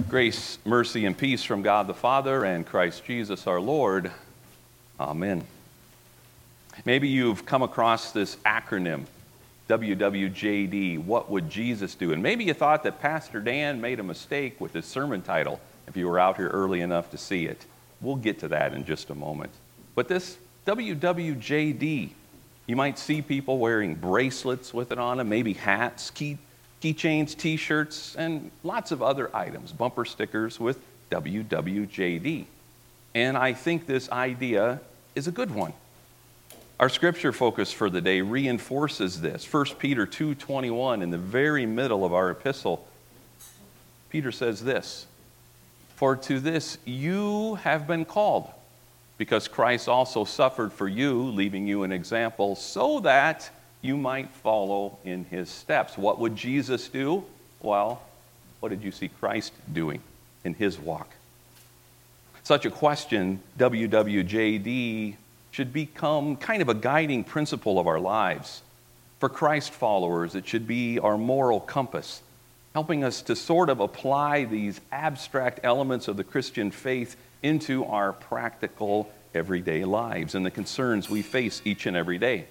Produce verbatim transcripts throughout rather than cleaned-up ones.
Grace, mercy, and peace from God the Father and Christ Jesus our Lord. Amen. Maybe you've come across this acronym, W W J D, what would Jesus do? And maybe you thought that Pastor Dan made a mistake with his sermon title, if you were out here early enough to see it. We'll get to that in just a moment. But this W W J D, you might see people wearing bracelets with it on them, maybe hats, key keychains, t-shirts, and lots of other items, bumper stickers with W W J D. And I think this idea is a good one. Our scripture focus for the day reinforces this. First Peter two twenty-one, in the very middle of our epistle, Peter says this, "For to this you have been called, because Christ also suffered for you, leaving you an example, so that you might follow in his steps." What would Jesus do? Well, what did you see Christ doing in his walk? Such a question, W W J D, should become kind of a guiding principle of our lives. For Christ followers, it should be our moral compass, helping us to sort of apply these abstract elements of the Christian faith into our practical everyday lives and the concerns we face each and every day.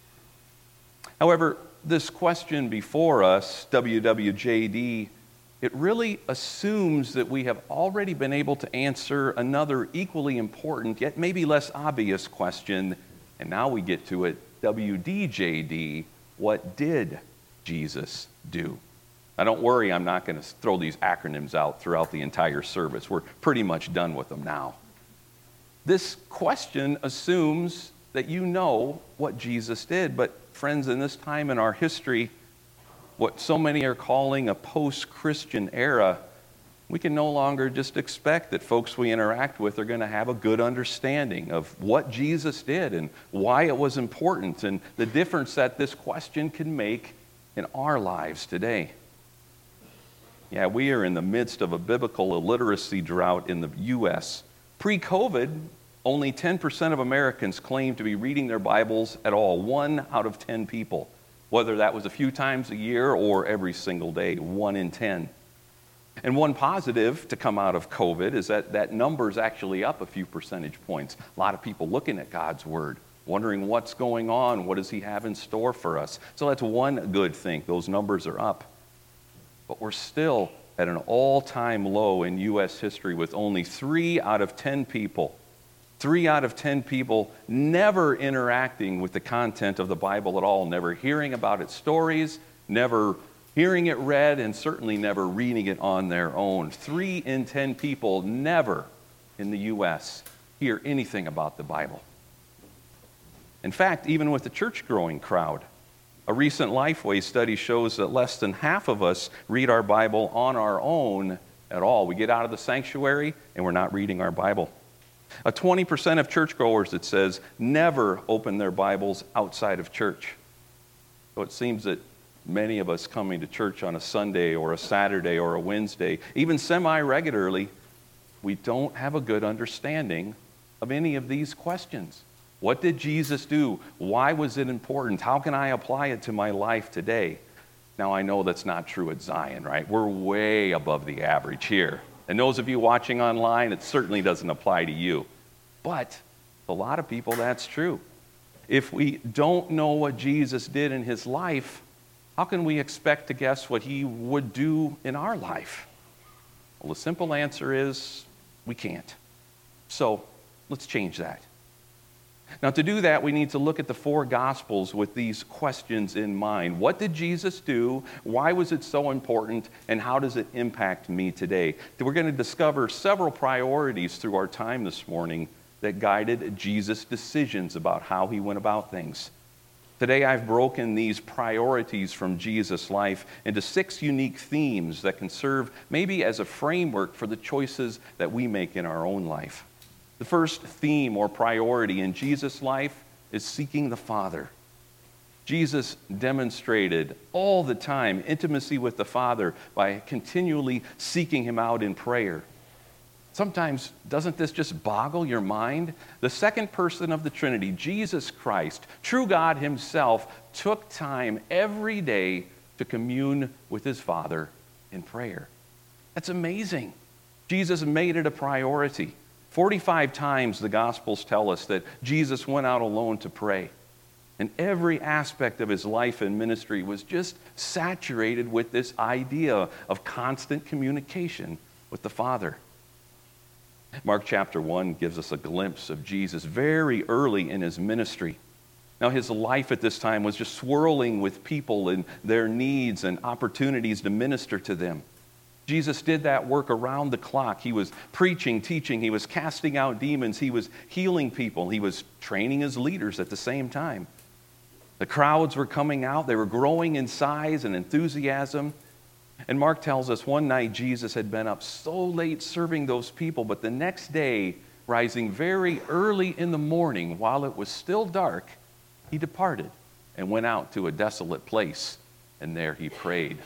However, this question before us, W W J D, it really assumes that we have already been able to answer another equally important, yet maybe less obvious question, and now we get to it, W D J D, what did Jesus do? Now don't worry, I'm not going to throw these acronyms out throughout the entire service. We're pretty much done with them now. This question assumes that you know what Jesus did, but friends, in this time in our history, what so many are calling a post-Christian era, we can no longer just expect that folks we interact with are going to have a good understanding of what Jesus did and why it was important and the difference that this question can make in our lives today. Yeah, we are in the midst of a biblical illiteracy drought in the U S Pre-COVID, only ten percent of Americans claimed to be reading their Bibles at all, one out of ten people. Whether that was a few times a year or every single day, one in ten. And one positive to come out of COVID is that that number is actually up a few percentage points. A lot of people looking at God's Word, wondering what's going on, what does He have in store for us. So that's one good thing, those numbers are up. But we're still at an all-time low in U S history with only three out of ten people Three out of ten people never interacting with the content of the Bible at all, never hearing about its stories, never hearing it read, and certainly never reading it on their own. Three in ten people never in the U S hear anything about the Bible. In fact, even with the church-growing crowd, a recent Lifeway study shows that less than half of us read our Bible on our own at all. We get out of the sanctuary and we're not reading our Bible. A twenty percent of churchgoers, it says, never open their Bibles outside of church. So it seems that many of us coming to church on a Sunday or a Saturday or a Wednesday, even semi-regularly, we don't have a good understanding of any of these questions. What did Jesus do? Why was it important? How can I apply it to my life today? Now, I know that's not true at Zion, right? We're way above the average here. And those of you watching online, it certainly doesn't apply to you. But a lot of people, that's true. If we don't know what Jesus did in his life, how can we expect to guess what he would do in our life? Well, the simple answer is we can't. So let's change that. Now, to do that, we need to look at the four Gospels with these questions in mind. What did Jesus do? Why was it so important? And how does it impact me today? We're going to discover several priorities through our time this morning that guided Jesus' decisions about how he went about things. Today, I've broken these priorities from Jesus' life into six unique themes that can serve maybe as a framework for the choices that we make in our own life. The first theme or priority in Jesus' life is seeking the Father. Jesus demonstrated all the time intimacy with the Father by continually seeking him out in prayer. Sometimes, doesn't this just boggle your mind? The second person of the Trinity, Jesus Christ, true God himself, took time every day to commune with his Father in prayer. That's amazing. Jesus made it a priority. forty-five times the Gospels tell us that Jesus went out alone to pray. And every aspect of his life and ministry was just saturated with this idea of constant communication with the Father. Mark chapter one gives us a glimpse of Jesus very early in his ministry. Now, his life at this time was just swirling with people and their needs and opportunities to minister to them. Jesus did that work around the clock. He was preaching, teaching, he was casting out demons, he was healing people, he was training his leaders at the same time. The crowds were coming out, they were growing in size and enthusiasm. And Mark tells us one night Jesus had been up so late serving those people, but the next day, rising very early in the morning while it was still dark, he departed and went out to a desolate place, and there he prayed.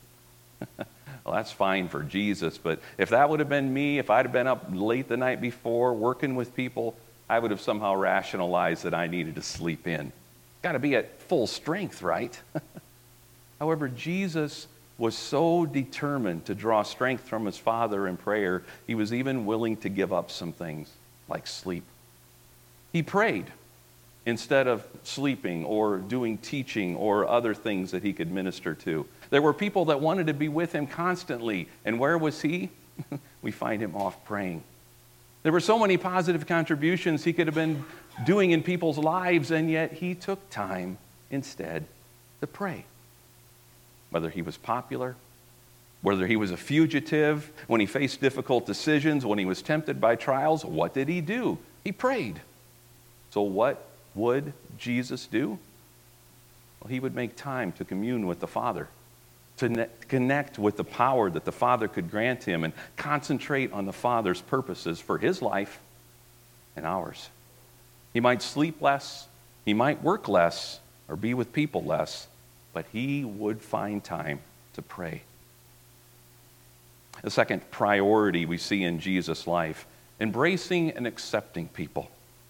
Well, that's fine for Jesus, but if that would have been me, if I'd have been up late the night before working with people, I would have somehow rationalized that I needed to sleep in. Got to be at full strength, right? However, Jesus was so determined to draw strength from his Father in prayer, he was even willing to give up some things like sleep. He prayed instead of sleeping or doing teaching or other things that he could minister to. There were people that wanted to be with him constantly, and where was he? We find him off praying. There were so many positive contributions he could have been doing in people's lives, and yet he took time instead to pray. Whether he was popular, whether he was a fugitive, when he faced difficult decisions, when he was tempted by trials, what did he do? He prayed. So what would Jesus do? Well, he would make time to commune with the Father, to ne- connect with the power that the Father could grant him, and concentrate on the Father's purposes for his life and ours. He might sleep less, he might work less, or be with people less, but he would find time to pray. The second priority we see in Jesus' life, embracing and accepting people.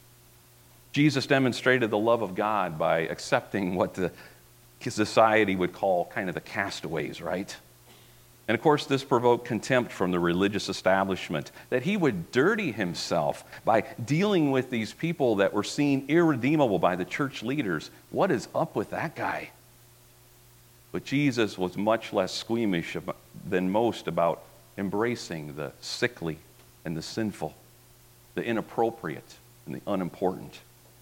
Jesus demonstrated the love of God by accepting what the society would call kind of the castaways, right? And of course, this provoked contempt from the religious establishment, that he would dirty himself by dealing with these people that were seen irredeemable by the church leaders. What is up with that guy? But Jesus was much less squeamish than most about embracing the sickly and the sinful, the inappropriate and the unimportant.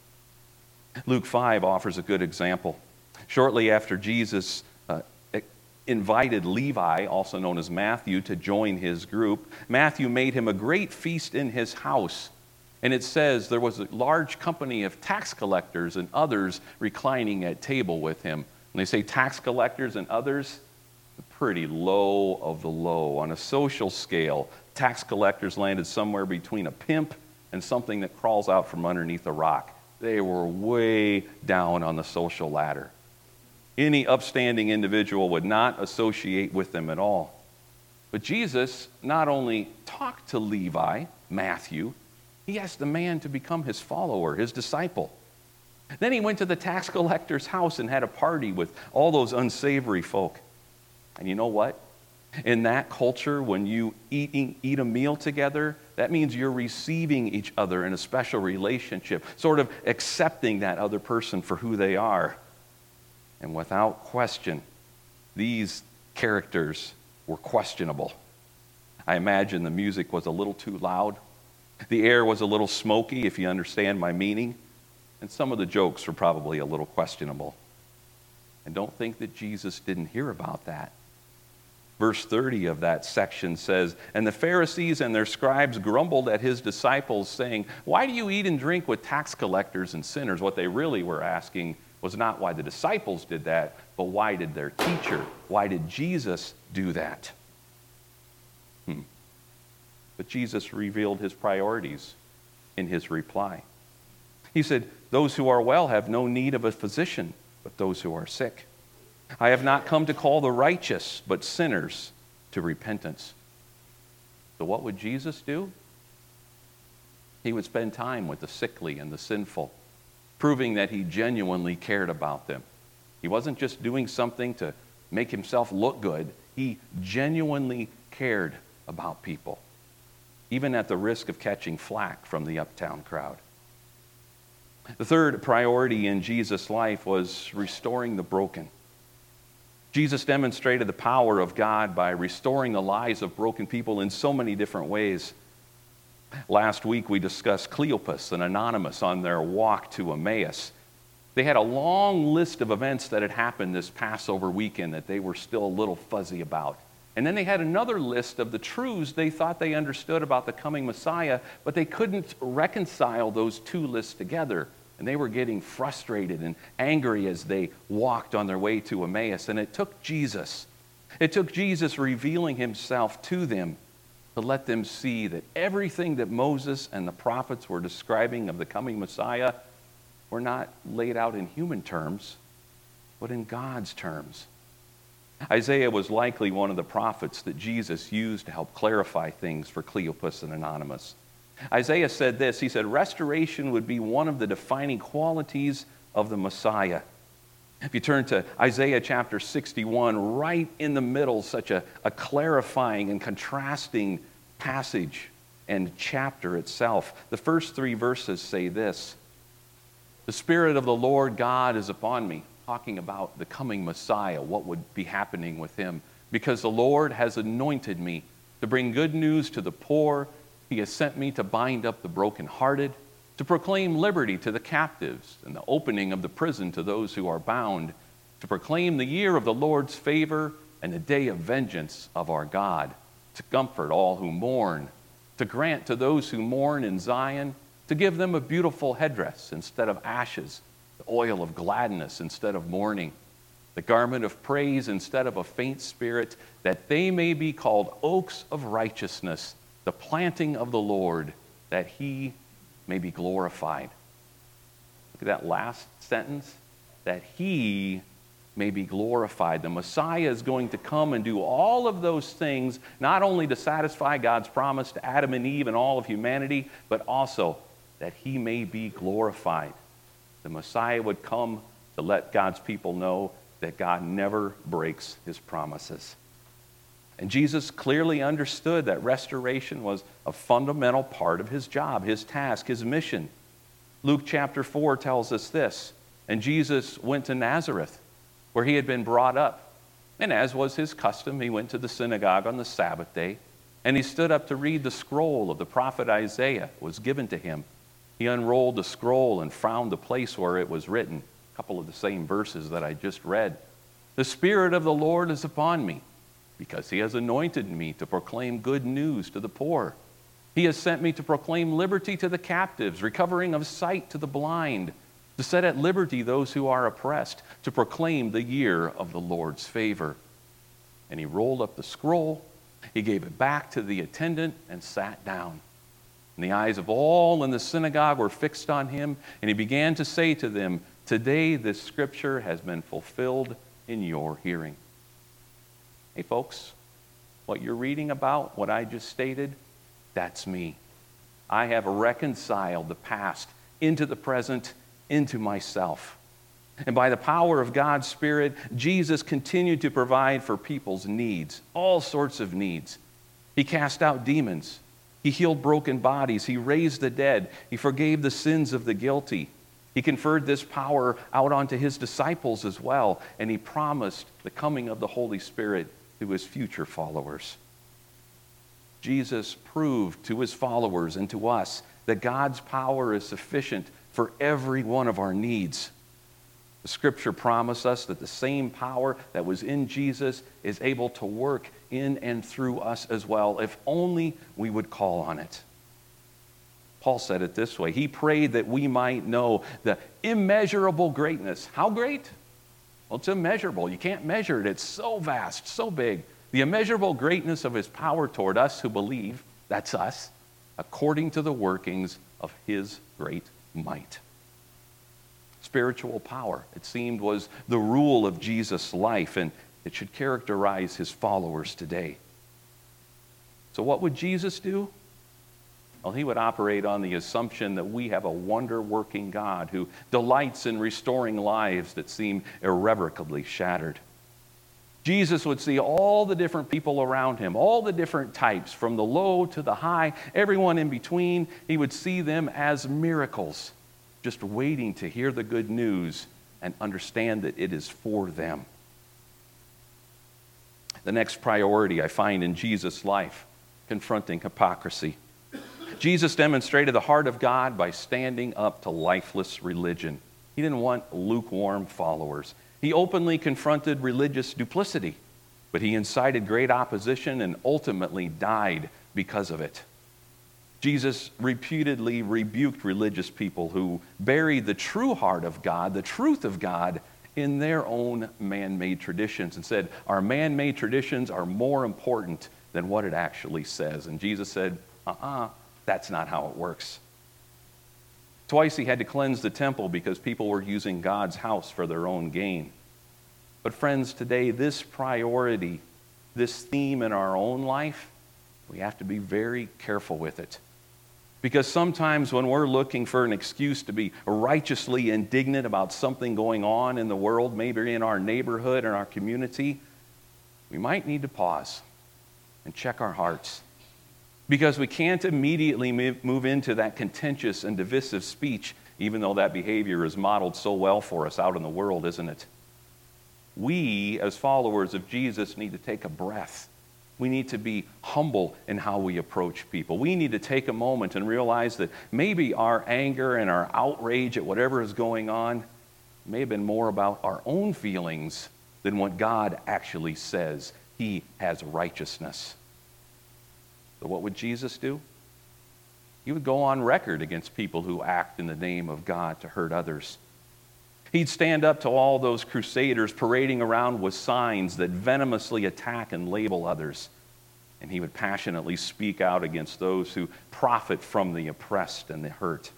Luke five offers a good example. Shortly after Jesus uh, invited Levi, also known as Matthew, to join his group, Matthew made him a great feast in his house. And it says there was a large company of tax collectors and others reclining at table with him. When they say tax collectors and others, pretty low of the low. On a social scale, tax collectors landed somewhere between a pimp and something that crawls out from underneath a rock. They were way down on the social ladder. Any upstanding individual would not associate with them at all. But Jesus not only talked to Levi, Matthew, he asked the man to become his follower, his disciple. Then he went to the tax collector's house and had a party with all those unsavory folk. And you know what? In that culture, when you eat, eat a meal together, that means you're receiving each other in a special relationship, sort of accepting that other person for who they are. And without question, these characters were questionable. I imagine the music was a little too loud. The air was a little smoky, if you understand my meaning. And some of the jokes were probably a little questionable. And don't think that Jesus didn't hear about that. Verse thirty of that section says, "And the Pharisees and their scribes grumbled at his disciples, saying, 'Why do you eat and drink with tax collectors and sinners?'" What they really were asking was not why the disciples did that, but why did their teacher, why did Jesus do that? Hmm. But Jesus revealed his priorities in his reply. He said, "Those who are well have no need of a physician, but those who are sick. I have not come to call the righteous, but sinners to repentance." So what would Jesus do? He would spend time with the sickly and the sinful, proving that he genuinely cared about them. He wasn't just doing something to make himself look good. He genuinely cared about people. even at the risk of catching flack from the uptown crowd. The third priority in Jesus' life was restoring the broken. Jesus demonstrated the power of God by restoring the lives of broken people in so many different ways. Last week we discussed Cleopas and Anonymous on their walk to Emmaus. They had a long list of events that had happened this Passover weekend that they were still a little fuzzy about. And then they had another list of the truths they thought they understood about the coming Messiah, but they couldn't reconcile those two lists together. And they were getting frustrated and angry as they walked on their way to Emmaus. And it took Jesus, it took Jesus revealing himself to them to let them see that everything that Moses and the prophets were describing of the coming Messiah were not laid out in human terms, but in God's terms. Isaiah was likely one of the prophets that Jesus used to help clarify things for Cleopas and Anonymous. Isaiah said this, he said, restoration would be one of the defining qualities of the Messiah. If you turn to Isaiah chapter sixty-one, right in the middle, such a, a clarifying and contrasting passage and chapter itself. The first three verses say this, the Spirit of the Lord God is upon me, talking about the coming Messiah, what would be happening with him. Because the Lord has anointed me to bring good news to the poor. He has sent me to bind up the brokenhearted, to proclaim liberty to the captives and the opening of the prison to those who are bound, to proclaim the year of the Lord's favor and the day of vengeance of our God, to comfort all who mourn, to grant to those who mourn in Zion, to give them a beautiful headdress instead of ashes, the oil of gladness instead of mourning, the garment of praise instead of a faint spirit, that they may be called oaks of righteousness, the planting of the Lord, that he may be glorified. Look at that last sentence, that he may be glorified. The Messiah is going to come and do all of those things, not only to satisfy God's promise to Adam and Eve and all of humanity, but also that he may be glorified. The Messiah would come to let God's people know that God never breaks his promises. And Jesus clearly understood that restoration was a fundamental part of his job, his task, his mission. Luke chapter four tells us this, and Jesus went to Nazareth, where he had been brought up. And as was his custom, he went to the synagogue on the Sabbath day, and he stood up to read the scroll of the prophet Isaiah was given to him. He unrolled the scroll and found the place where it was written, a couple of the same verses that I just read. The Spirit of the Lord is upon me, because he has anointed me to proclaim good news to the poor. He has sent me to proclaim liberty to the captives, recovering of sight to the blind, to set at liberty those who are oppressed, to proclaim the year of the Lord's favor. And he rolled up the scroll, he gave it back to the attendant, and sat down. And the eyes of all in the synagogue were fixed on him, and he began to say to them, today this scripture has been fulfilled in your hearing. Hey folks, what you're reading about, what I just stated, that's me. I have reconciled the past into the present, into myself. And by the power of God's Spirit, Jesus continued to provide for people's needs, all sorts of needs. He cast out demons. He healed broken bodies. He raised the dead. He forgave the sins of the guilty. He conferred this power out onto his disciples as well, and he promised the coming of the Holy Spirit to his future followers. Jesus proved to his followers and to us that God's power is sufficient for every one of our needs. The scripture promised us that the same power that was in Jesus is able to work in and through us as well, if only we would call on it. Paul said it this way. He prayed that we might know the immeasurable greatness. How great? Well, it's immeasurable. You can't measure it. It's so vast, so big. The immeasurable greatness of his power toward us who believe, that's us, according to the workings of his great might. Spiritual power, it seemed, was the rule of Jesus' life, and it should characterize his followers today. So what would Jesus do? Well, he would operate on the assumption that we have a wonder-working God who delights in restoring lives that seem irrevocably shattered. Jesus would see all the different people around him, all the different types, from the low to the high, everyone in between. He would see them as miracles, just waiting to hear the good news and understand that it is for them. The next priority I find in Jesus' life, confronting hypocrisy. Jesus demonstrated the heart of God by standing up to lifeless religion. He didn't want lukewarm followers. He openly confronted religious duplicity, but he incited great opposition and ultimately died because of it. Jesus repeatedly rebuked religious people who buried the true heart of God, the truth of God, in their own man-made traditions and said, our man-made traditions are more important than what it actually says. And Jesus said, uh-uh, that's not how it works. Twice he had to cleanse the temple because people were using God's house for their own gain. But friends, today, this priority, this theme in our own life, we have to be very careful with it. Because sometimes when we're looking for an excuse to be righteously indignant about something going on in the world, maybe in our neighborhood or our community, we might need to pause and check our hearts. Because we can't immediately move into that contentious and divisive speech, even though that behavior is modeled so well for us out in the world, isn't it? We, as followers of Jesus, need to take a breath. We need to be humble in how we approach people. We need to take a moment and realize that maybe our anger and our outrage at whatever is going on may have been more about our own feelings than what God actually says. He has righteousness. So what would Jesus do? He would go on record against people who act in the name of God to hurt others. He'd stand up to all those crusaders parading around with signs that venomously attack and label others. And he would passionately speak out against those who profit from the oppressed and the hurt.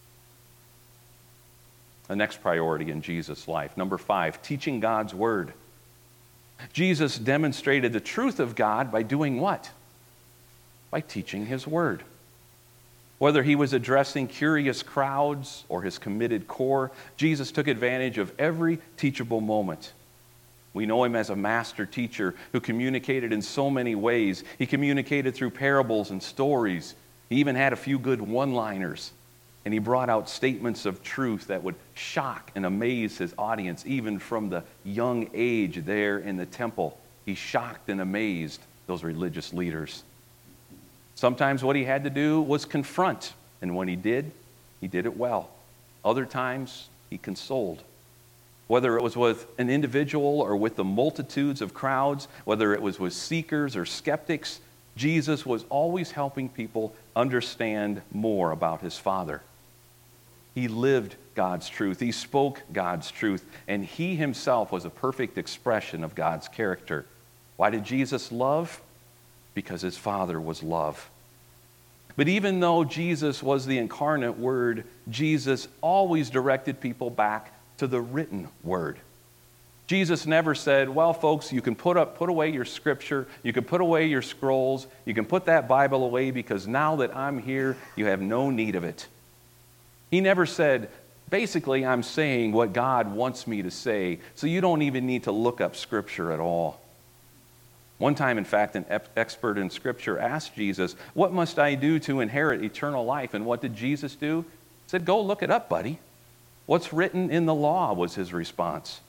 The next priority in Jesus' life, number five, teaching God's word. Jesus demonstrated the truth of God by doing what? By teaching his word. Whether he was addressing curious crowds or his committed core, Jesus took advantage of every teachable moment. We know him as a master teacher who communicated in so many ways. He communicated through parables and stories. He even had a few good one-liners. And he brought out statements of truth that would shock and amaze his audience, even from the young age there in the temple. He shocked and amazed those religious leaders. Sometimes what he had to do was confront, and when he did, he did it well. Other times, he consoled. Whether it was with an individual or with the multitudes of crowds, whether it was with seekers or skeptics, Jesus was always helping people understand more about his Father. He lived God's truth. He spoke God's truth, and he himself was a perfect expression of God's character. Why did Jesus love? Because his Father was love. But even though Jesus was the incarnate Word, Jesus always directed people back to the written Word. Jesus never said, well, folks, you can put up, put away your scripture, you can put away your scrolls, you can put that Bible away because now that I'm here, you have no need of it. He never said, basically, I'm saying what God wants me to say, so you don't even need to look up scripture at all. One time, in fact, an expert in Scripture asked Jesus, what must I do to inherit eternal life? And what did Jesus do? He said, go look it up, buddy. What's written in the law was his response.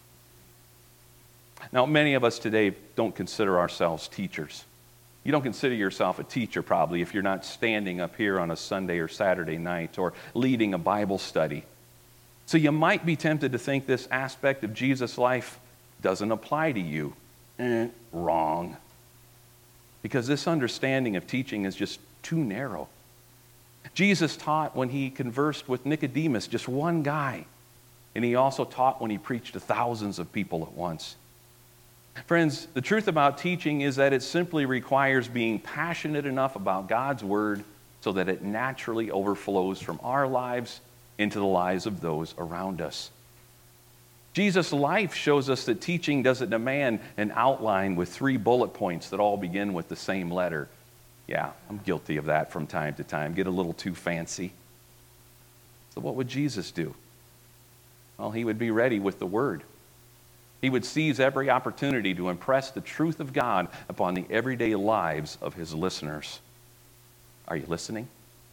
Now, many of us today don't consider ourselves teachers. You don't consider yourself a teacher, probably, if you're not standing up here on a Sunday or Saturday night or leading a Bible study. So you might be tempted to think this aspect of Jesus' life doesn't apply to you. Eh, wrong. Because this understanding of teaching is just too narrow. Jesus taught when he conversed with Nicodemus, just one guy. And he also taught when he preached to thousands of people at once. Friends, the truth about teaching is that it simply requires being passionate enough about God's word so that it naturally overflows from our lives into the lives of those around us. Jesus' life shows us that teaching doesn't demand an outline with three bullet points that all begin with the same letter. Yeah, I'm guilty of that from time to time. Get a little too fancy. So what would Jesus do? Well, he would be ready with the word. He would seize every opportunity to impress the truth of God upon the everyday lives of his listeners. Are you listening?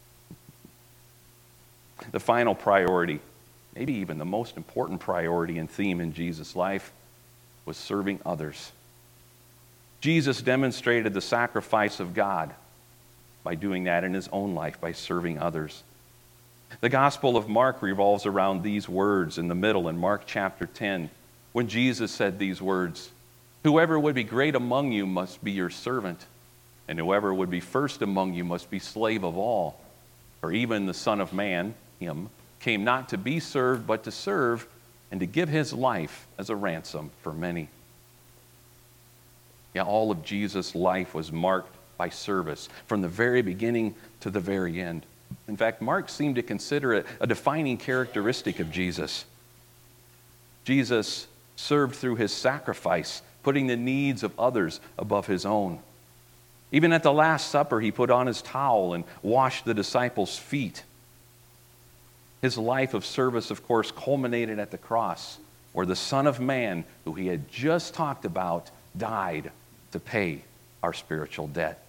The final priority, maybe even the most important priority and theme in Jesus' life, was serving others. Jesus demonstrated the sacrifice of God by doing that in his own life, by serving others. The Gospel of Mark revolves around these words in the middle in Mark chapter ten, when Jesus said these words, "Whoever would be great among you must be your servant, and whoever would be first among you must be slave of all. For even the Son of Man, him, came not to be served, but to serve, and to give his life as a ransom for many." Yeah, all of Jesus' life was marked by service, from the very beginning to the very end. In fact, Mark seemed to consider it a defining characteristic of Jesus. Jesus served through his sacrifice, putting the needs of others above his own. Even at the Last Supper, he put on his towel and washed the disciples' feet. His life of service, of course, culminated at the cross, where the Son of Man, who he had just talked about, died to pay our spiritual debt.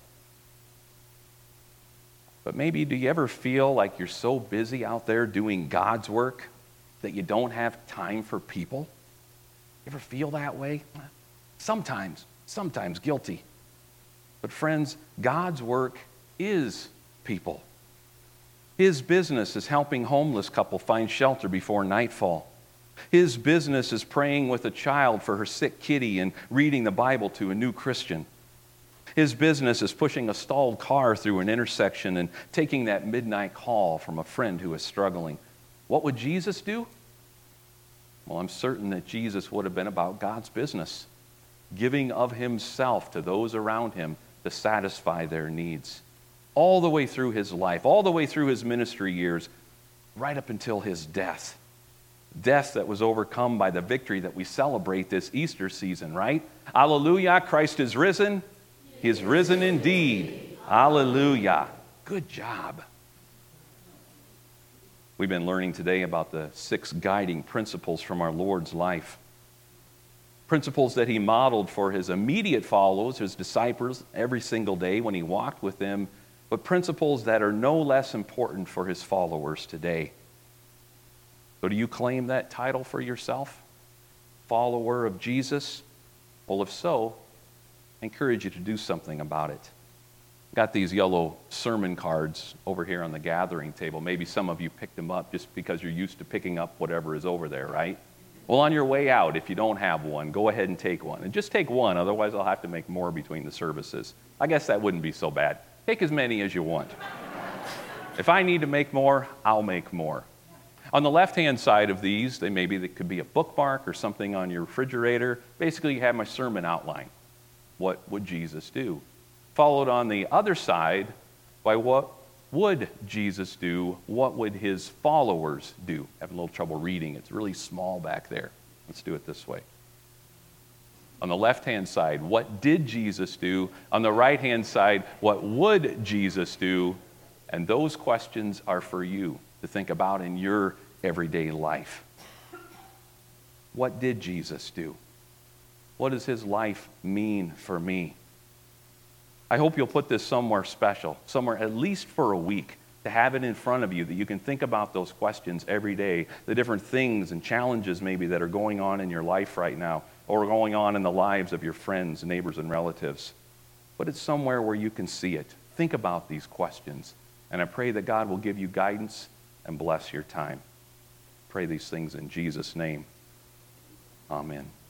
But maybe, do you ever feel like you're so busy out there doing God's work that you don't have time for people? You ever feel that way? Sometimes, sometimes guilty. But friends, God's work is people. His business is helping homeless couple find shelter before nightfall. His business is praying with a child for her sick kitty and reading the Bible to a new Christian. His business is pushing a stalled car through an intersection and taking that midnight call from a friend who is struggling. What would Jesus do? Well, I'm certain that Jesus would have been about God's business, giving of himself to those around him to satisfy their needs. All the way through his life, all the way through his ministry years, right up until his death. Death that was overcome by the victory that we celebrate this Easter season, right? Hallelujah, Christ is risen. He is risen indeed. Hallelujah. Good job. We've been learning today about the six guiding principles from our Lord's life. Principles that he modeled for his immediate followers, his disciples, every single day when he walked with them, but principles that are no less important for his followers today. So do you claim that title for yourself? Follower of Jesus? Well, if so, I encourage you to do something about it. Got these yellow sermon cards over here on the gathering table. Maybe some of you picked them up just because you're used to picking up whatever is over there, right? Well, on your way out, if you don't have one, go ahead and take one. And just take one, otherwise I'll have to make more between the services. I guess that wouldn't be so bad. Take as many as you want. If I need to make more, I'll make more. On the left-hand side of these, they maybe it could be a bookmark or something on your refrigerator. Basically, you have my sermon outline. What would Jesus do? Followed on the other side by what would Jesus do? What would his followers do? Having a little trouble reading. It's really small back there. Let's do it this way. On the left-hand side, what did Jesus do? On the right-hand side, what would Jesus do? And those questions are for you to think about in your everyday life. What did Jesus do? What does his life mean for me? I hope you'll put this somewhere special, somewhere at least for a week, to have it in front of you that you can think about those questions every day, the different things and challenges maybe that are going on in your life right now, or going on in the lives of your friends, neighbors, and relatives. But it's somewhere where you can see it. Think about these questions, and I pray that God will give you guidance and bless your time. Pray these things in Jesus' name. Amen.